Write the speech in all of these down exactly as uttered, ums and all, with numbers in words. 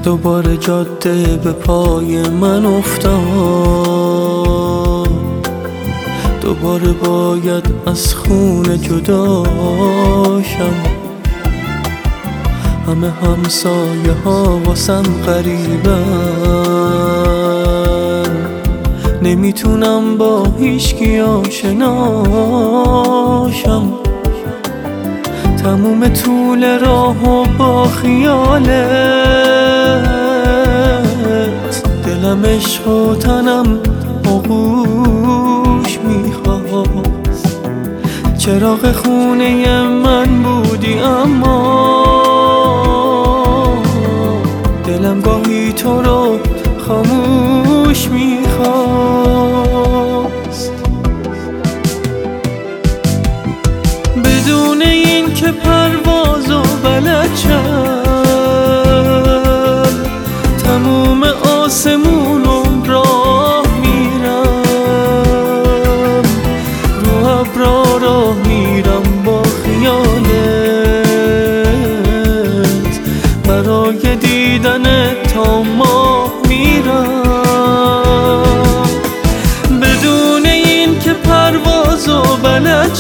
دوباره جاده به پای من افتاد، دوباره باید از خونه جداشم. همه همسایه ها واسم غریبن، نمیتونم با هیچکی آشناشم. تموم طول راهو با خیالت، دلم عشق و تنم آغوش میخواست. چراغ خونه من بودی اما دلم گاهی تو رو خاموش میخواست. بدون این که پرواز و بلد شم، تموم آسمون و راه میرم، رو ابرا راه میرم با خیالت، برای دیدنت تا ماه میرم. بدون این که پرواز و بلد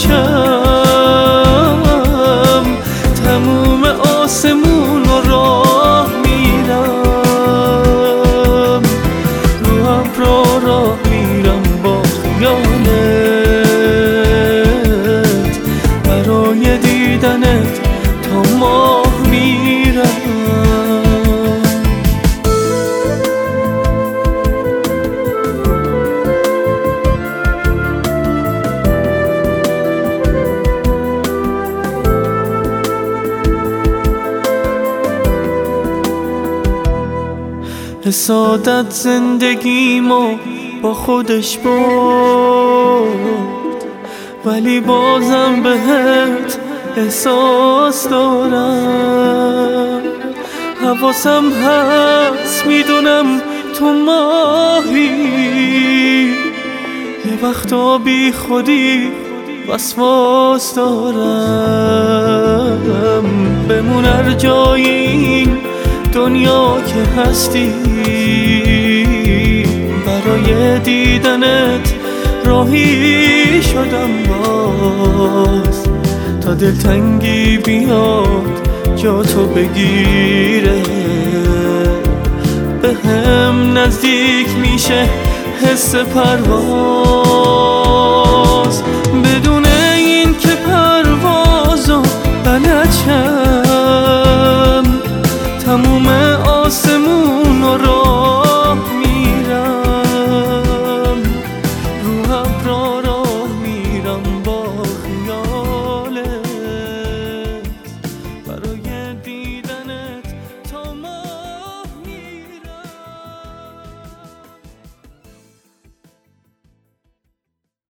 شم، تموم آسمون و راه میرم، رو ابرا راه میرم با خیالت، برای دیدنت تا ماه میرم. حسادت زندگیمو با خودش برد، ولی بازم بهت احساس دارم. حواسم هست میدونم تو ماهی، یه وقتا بی خودی وسواس دارم. بمون هر جای این دنیا که هستی، برای دیدنت راهی شدم باز، تا دلتنگی بیاد جا تو بگیره. به هم نزدیک میشه حس پرواز،